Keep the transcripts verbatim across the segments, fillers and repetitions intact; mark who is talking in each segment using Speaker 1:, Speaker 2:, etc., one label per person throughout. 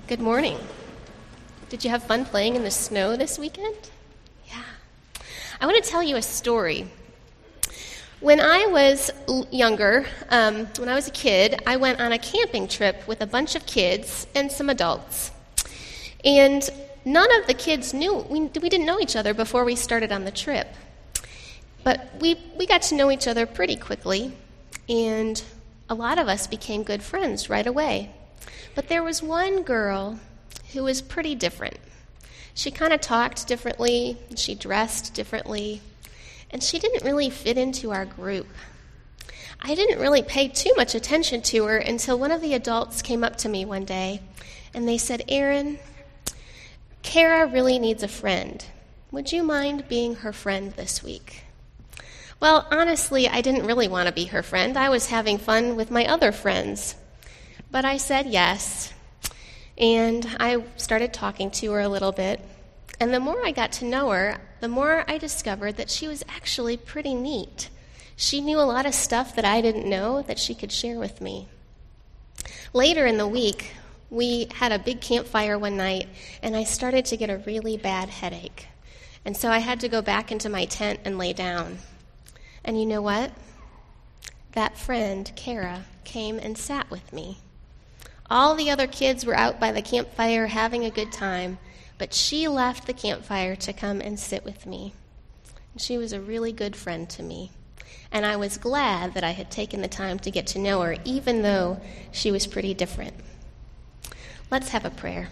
Speaker 1: Good morning. Did you have fun playing in the snow this weekend? Yeah. I want to tell you a story. When I was l- younger, um, when I was a kid, I went on a camping trip with a bunch of kids and some adults. And none of the kids knew, we, we didn't know each other before we started on the trip. But we, we got to know each other pretty quickly, and a lot of us became good friends right away. But there was one girl who was pretty different. She kind of talked differently, she dressed differently, and she didn't really fit into our group. I didn't really pay too much attention to her until one of the adults came up to me one day, and they said, "Erin, Kara really needs a friend. Would you mind being her friend this week?" Well, honestly, I didn't really want to be her friend. I was having fun with my other friends. But I said yes, and I started talking to her a little bit. And the more I got to know her, the more I discovered that she was actually pretty neat. She knew a lot of stuff that I didn't know that she could share with me. Later in the week, we had a big campfire one night, and I started to get a really bad headache. And so I had to go back into my tent and lay down. And you know what? That friend, Kara, came and sat with me. All the other kids were out by the campfire having a good time, but she left the campfire to come and sit with me. She was a really good friend to me, and I was glad that I had taken the time to get to know her, even though she was pretty different. Let's have a prayer.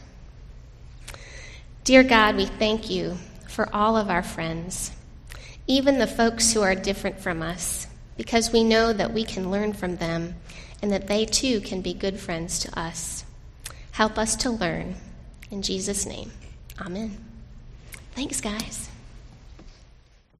Speaker 1: Dear God, we thank you for all of our friends, even the folks who are different from us, because we know that we can learn from them and that they too can be good friends to us. Help us to learn. In Jesus' name, amen. Thanks, guys.